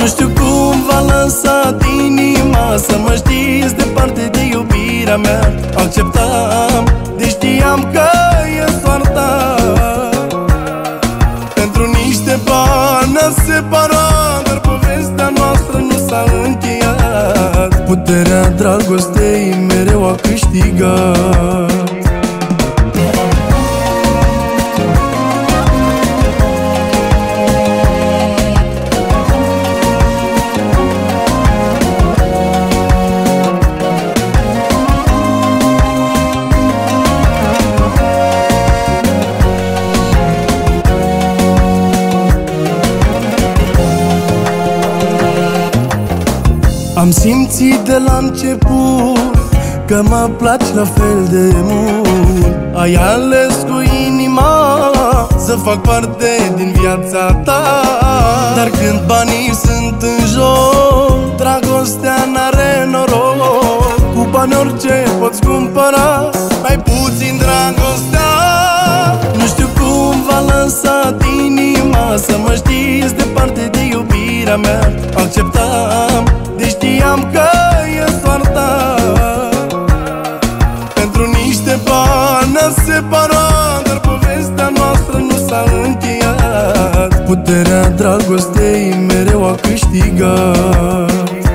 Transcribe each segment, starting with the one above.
Nu știu cum v-a lăsat inima să mă știți departe de iubirea mea. Acceptam, deși știam că e soarta. Pentru niște bani ne-a separat, dar povestea noastră nu s-a încheiat. Puterea dragostei mereu a câștigat. Am simțit de la început că mă placi la fel de mult. Ai ales cu inima să fac parte din viața ta. Dar când banii sunt în joc, dragostea n-are noroc. Cu bani orice poți cumpăra, mai puțin dragostea. Nu știu cum v-a lăsat inima să mă știți departe de iubirea mea. Acceptam, deși știam că e soarta. Pentru niște bani ne-a separat, dar povestea noastră nu s-a încheiat. Puterea dragostei mereu a câștigat.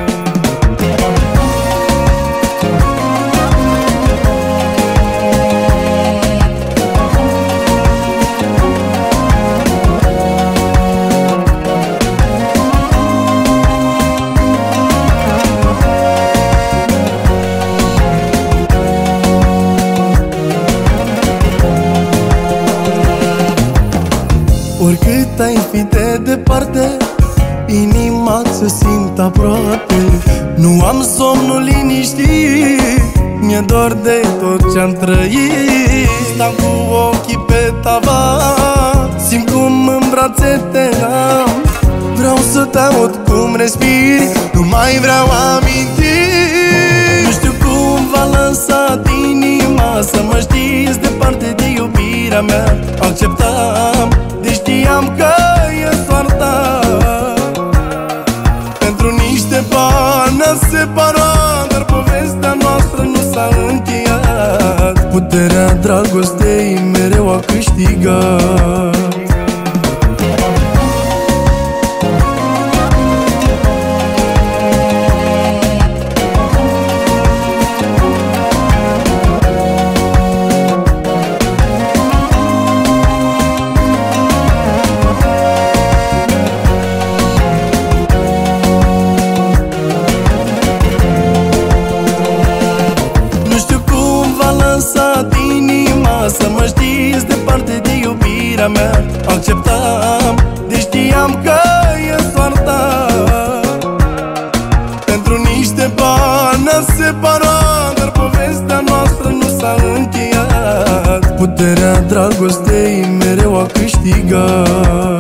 Oricât ai fi de departe, inima se simt aproape. Nu am somnul liniștit, mi-e dor de tot ce-am trăit. Stau cu ochii pe tavan, simt cum în brațe te am. Vreau să te aud cum respiri, nu mai vreau amintiri. Nu știu cum v-a lăsat inima să mă știți departe de iubirea mea. Acceptam, deși știam că e soarta. Pentru niște bani ne-a separat, dar povestea noastră nu s-a încheiat. Puterea dragostei mereu a câștigat. Să mă știți departe de iubirea mea. Acceptam, deși știam că e soarta. Pentru niște bani ne-a separat, dar povestea noastră nu s-a încheiat. Puterea dragostei mereu a câștigat.